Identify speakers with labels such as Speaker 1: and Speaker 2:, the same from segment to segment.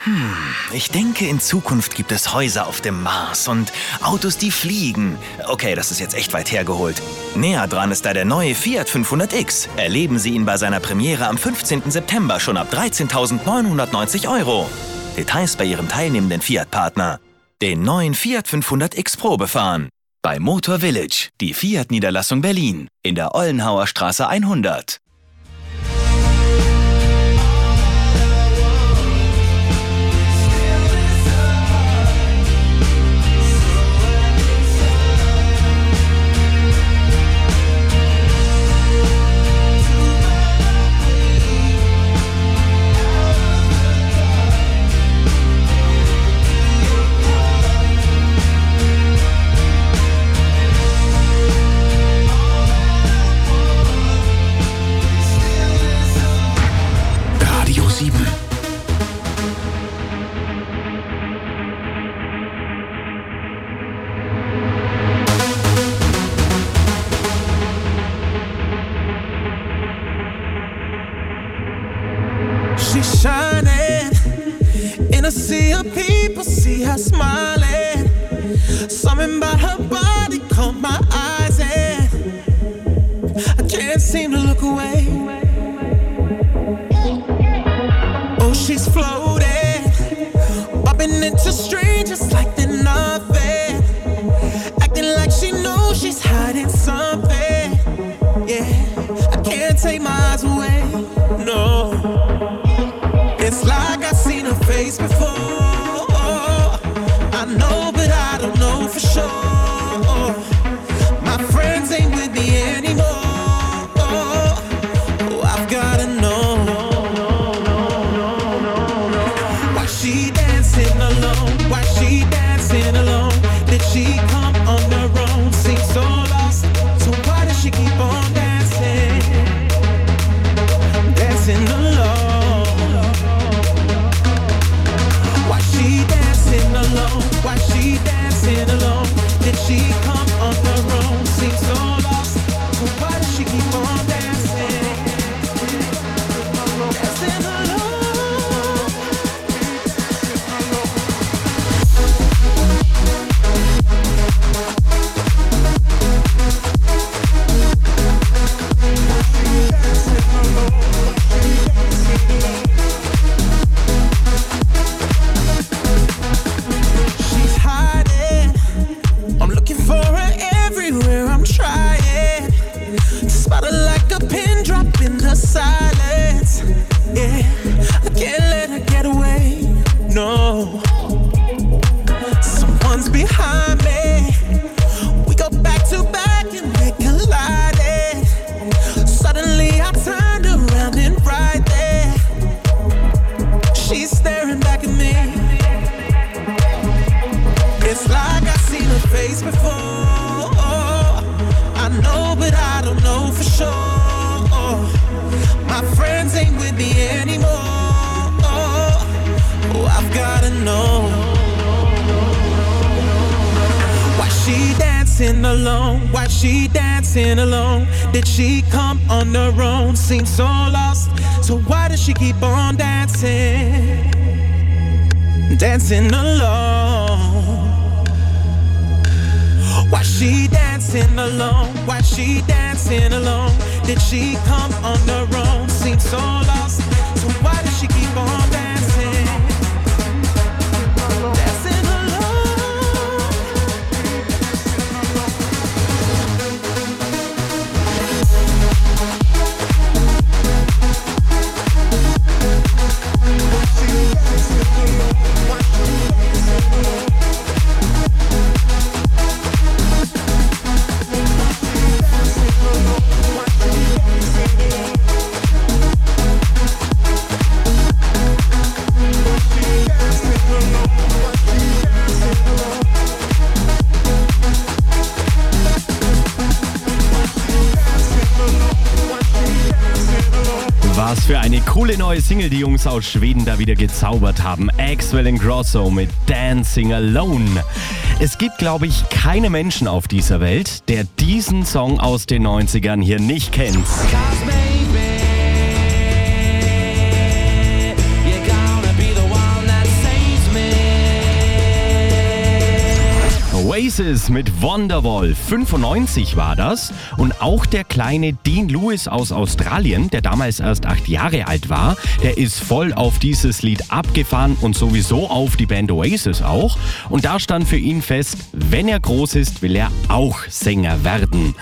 Speaker 1: Ich denke, in Zukunft gibt es Häuser auf dem Mars und Autos, die fliegen. Okay, das ist jetzt echt weit hergeholt. Näher dran ist da der neue Fiat 500X. Erleben Sie ihn bei seiner Premiere am 15. September schon ab 13.990 €. Details bei Ihrem teilnehmenden Fiat-Partner. Den neuen Fiat 500X Probe fahren. Bei Motor Village, die Fiat-Niederlassung Berlin, in der Ollenhauer Straße 100.
Speaker 2: Radio 7.
Speaker 3: She's shining in a sea of people, see her smiling. Something about her body caught my eyes and I can't seem to look away. Oh, she's floating, bumping into strangers like they're nothing, acting like she knows she's hiding something. Yeah, I can't take my eyes away, no. It's like I've seen her face before. I know, but I don't know for sure. My friends ain't with me anymore. Oh, I've gotta know. Why she dancing alone? Why she dancing alone? Did she come on her own? Seems so lost. So why does she keep on dancing? Dancing alone. Why she dancing alone? Did she come on her own? Seems so lost. So why does she keep on dancing? Dancing alone. Silence, yeah, I can't let her get away, no. Someone's behind me. We go back to back and we collided. Suddenly I turned around and right there, she's staring back at me. It's like I've seen her face before. I know, but I don't know for sure. My friends ain't with me anymore. Oh, I've gotta know. Why she dancing alone? Why she dancing alone? Did she come on her own? Seems so lost. So why does she keep on dancing? Dancing alone. Why she dancing alone? Why she dancing alone? Did she come on her own? Seems so lost. So why does she keep on dancing? Dancing
Speaker 4: Was für eine coole neue Single die Jungs aus Schweden da wieder gezaubert haben. Axwell Ingrosso mit Dancing Alone. Es gibt, glaube ich, keinen Menschen auf dieser Welt, der diesen Song aus den 90ern hier nicht kennt. Oasis mit Wonderwall. 95 war das. Und auch der kleine Dean Lewis aus Australien, der damals erst 8 Jahre alt war, der ist voll auf dieses Lied abgefahren und sowieso auf die Band Oasis auch. Und da stand für ihn fest, wenn er groß ist, will er auch Sänger werden.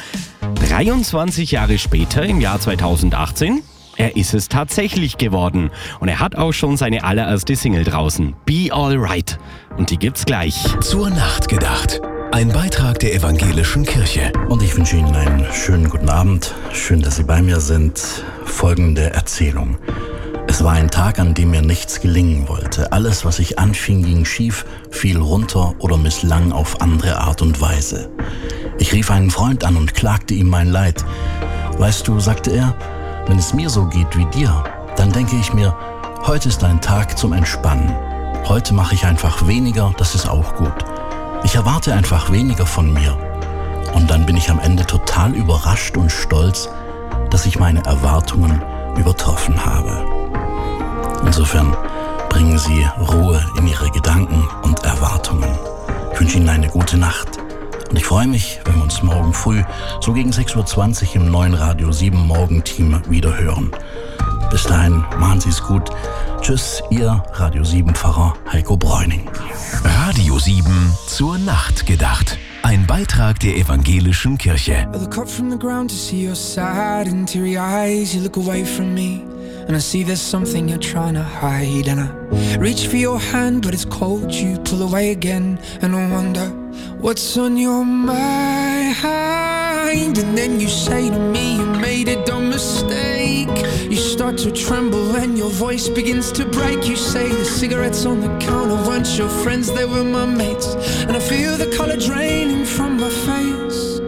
Speaker 4: 23 Jahre später, im Jahr 2018, er ist es tatsächlich geworden. Und er hat auch schon seine allererste Single draußen, Be Alright. Und die gibt's gleich.
Speaker 2: Zur Nacht gedacht. Ein Beitrag der Evangelischen Kirche.
Speaker 5: Und ich wünsche Ihnen einen schönen guten Abend. Schön, dass Sie bei mir sind. Folgende Erzählung. Es war ein Tag, an dem mir nichts gelingen wollte. Alles, was ich anfing, ging schief, fiel runter oder misslang auf andere Art und Weise. Ich rief einen Freund an und klagte ihm mein Leid. Weißt du, sagte er, wenn es mir so geht wie dir, dann denke ich mir, heute ist ein Tag zum Entspannen. Heute mache ich einfach weniger, das ist auch gut. Ich erwarte einfach weniger von mir. Und dann bin ich am Ende total überrascht und stolz, dass ich meine Erwartungen übertroffen habe. Insofern bringen Sie Ruhe in Ihre Gedanken und Erwartungen. Ich wünsche Ihnen eine gute Nacht. Und ich freue mich, wenn wir uns morgen früh so gegen 6.20 Uhr im neuen Radio 7 Morgenteam wieder hören. Bis dahin, machen Sie es gut. Tschüss, Ihr Radio 7 Pfarrer Heiko Bräuning.
Speaker 2: Radio 7 zur Nacht gedacht. Ein Beitrag der Evangelischen Kirche.
Speaker 3: I look up from the ground to see your sad and teary eyes. You look away from me and I see there's something you're trying to hide. And I reach for your hand but it's cold. You pull away again and I wonder what's on your mind. And then you say to me you made a dumb mistake. You start to tremble and your voice begins to break. You say the cigarettes on the counter weren't your friends, they were my mates. And I feel the color draining from my face.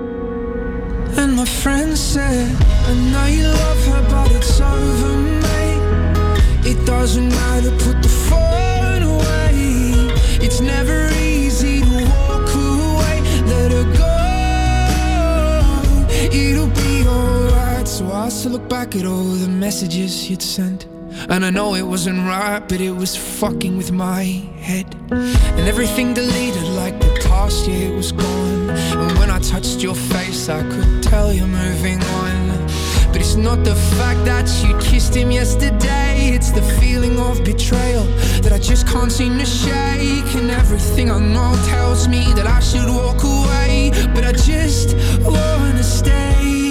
Speaker 3: And my friend said, I know you love her but it's over, mate. It doesn't matter, put the phone away. It's never easy to walk away. Let her go, it'll be alright. So I still look back at all the messages you'd sent. And I know it wasn't right, but it was fucking with my head. And everything deleted like the past year was gone. And when I touched your face I could tell you're moving on. But it's not the fact that you kissed him yesterday. It's the feeling of betrayal that I just can't seem to shake. And everything I know tells me that I should walk away, but I just wanna stay.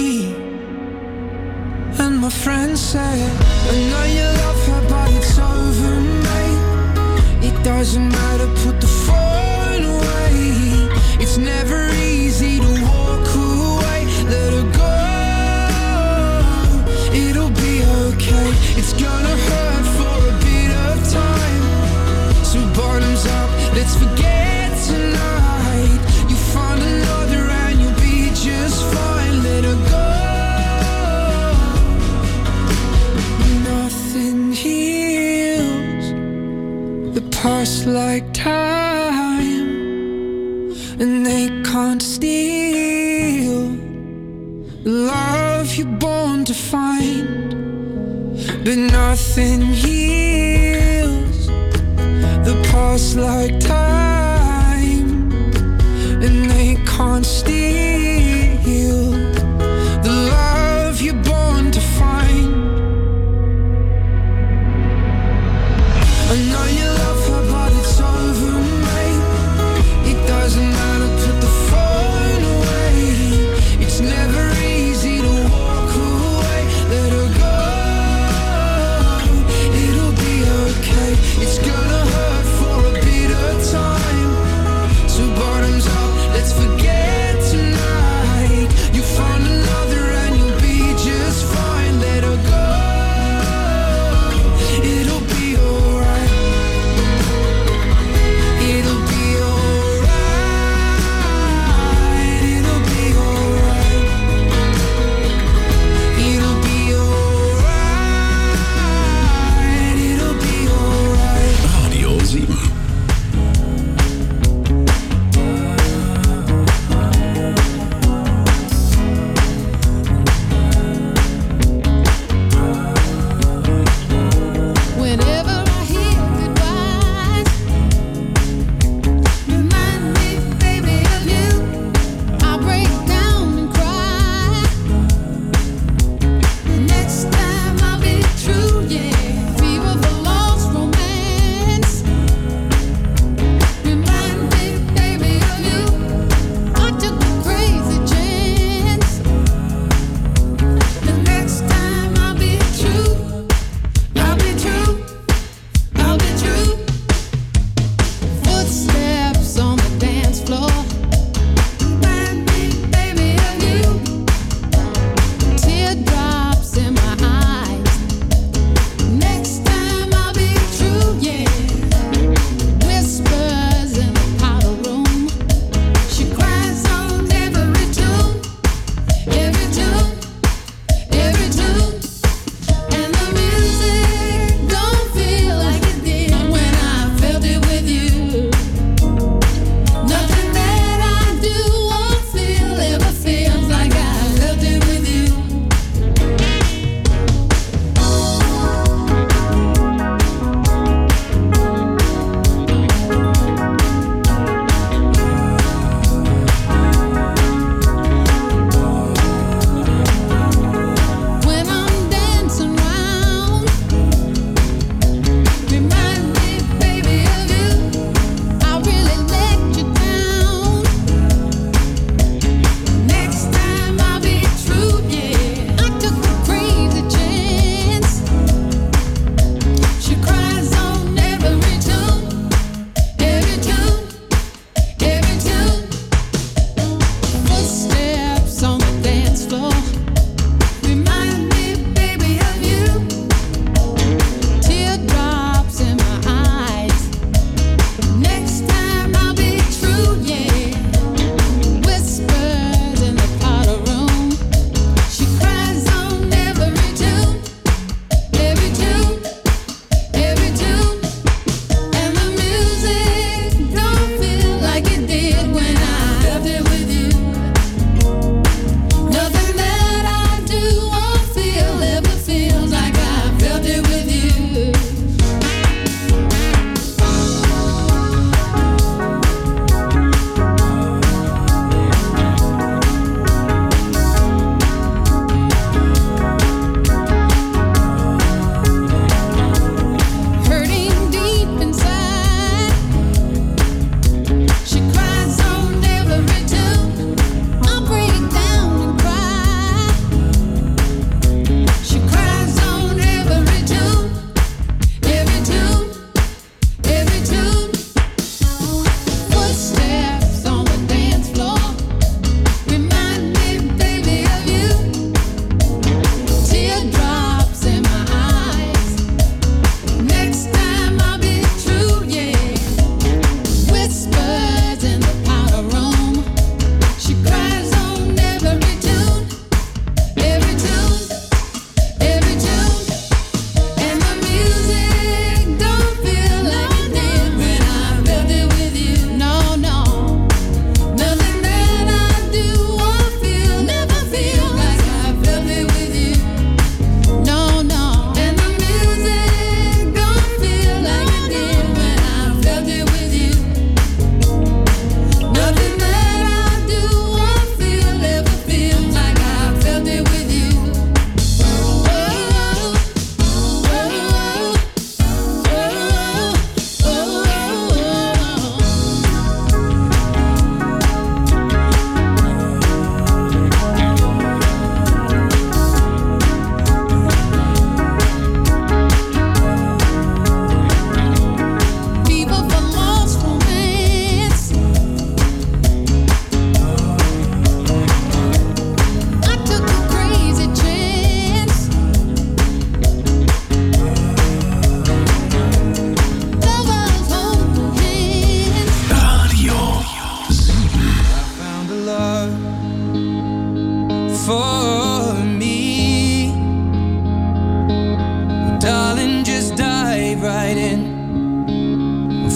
Speaker 3: And my friend said, I know you love her but it's over, mate. It doesn't matter, put the phone away. It's never easy to walk away. Let her go, it'll be okay. It's gonna hurt for a bit of time. So bottoms up, let's forget tonight. You find another and you'll be just fine. Let her go. Nothing heals the past like time, and they can't steal the love you're born to find. But nothing heals the past like time, and they can't steal the love you're born to find. I know you love her but it's over, mate. It doesn't matter, put the phone away. It's never easy to walk away. Let her go, it'll be okay. It's gonna hurt for a bit of time. So bottoms up, let's forget tonight.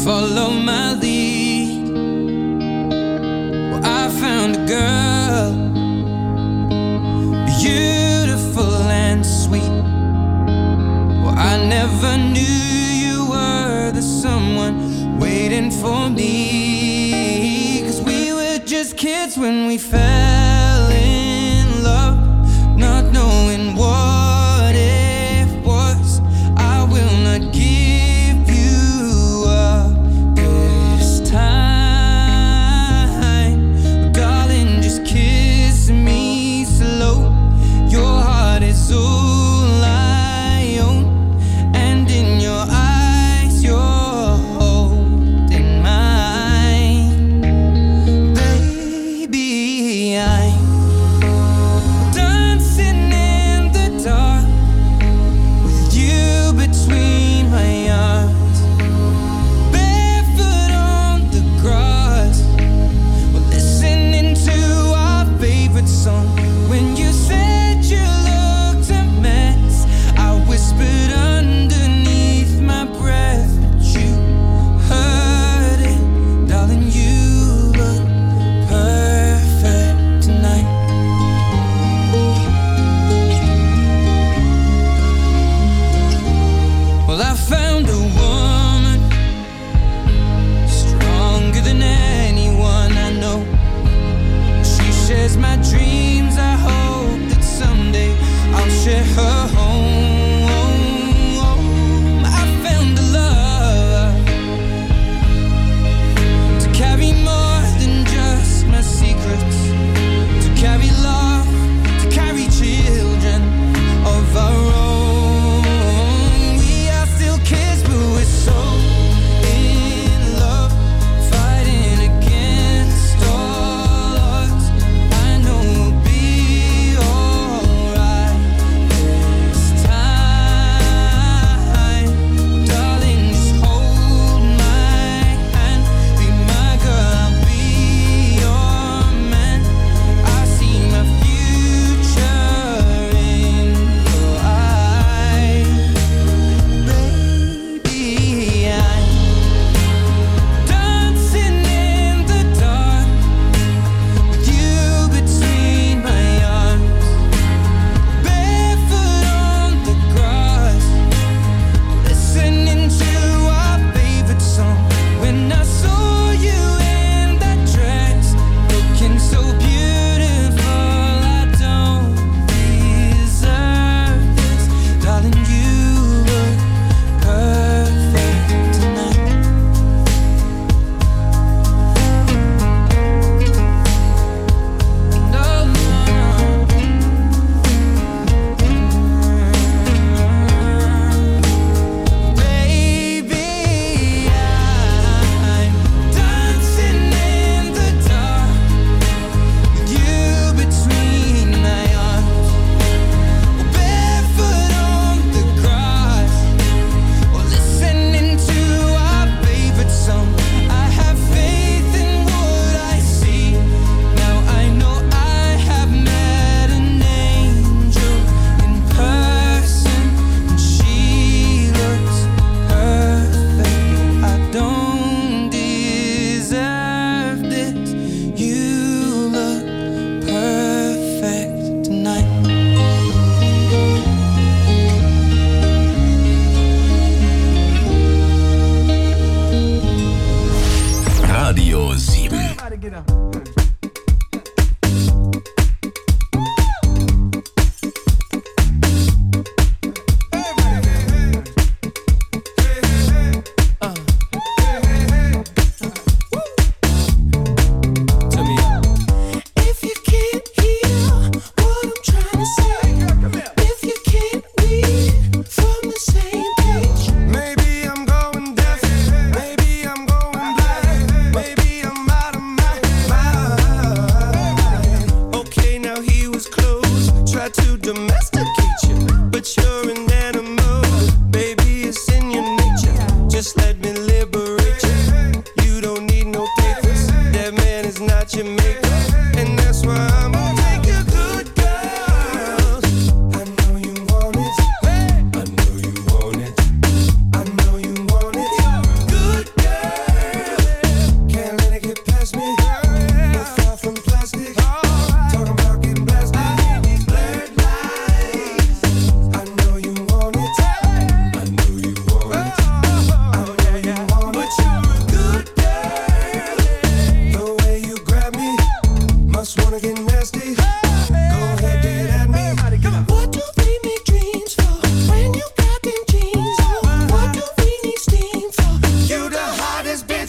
Speaker 3: follow my lead. Well, I found a girl, beautiful and sweet. Well, I never knew you were the someone waiting for me. 'Cause we were just kids when we fell in love, not knowing what it was. I will not give you up this time. Darling, just kiss me slow. Your heart is all I own, and in your eyes you're holding mine. Baby, I'm dancing in the dark with you between my arms, barefoot on the grass. We're listening to our favorite song. When you said you looked a mess, I whispered underneath my breath, but you heard it. Darling, you look perfect tonight. Well, I found a woman stronger than anyone I know. She shares my dreams. I hope that someday I'll share her home. I found a love to carry more than just my secrets, to carry love, to carry children of our own. We are still kids, but we're so in love, fighting against all odds. I know we'll be alright this time. Darling, just hold my hand, be my girl, I'll be your man. I see my future in your eyes. Baby, I'm dancing in the dark with you between my arms, barefoot on the grass, listening to our favorite song. When I saw you in that dress, looking so beautiful, I don't deserve this. Darling, you look perfect tonight. No, baby, I'm dancing in the dark with you between my arms, barefoot on the grass, or listening to our favorite song. I have faith in what I see. Now I know I have met an angel in person, and she looks perfect. I don't deserve this. You look perfect tonight.
Speaker 2: Radio 7.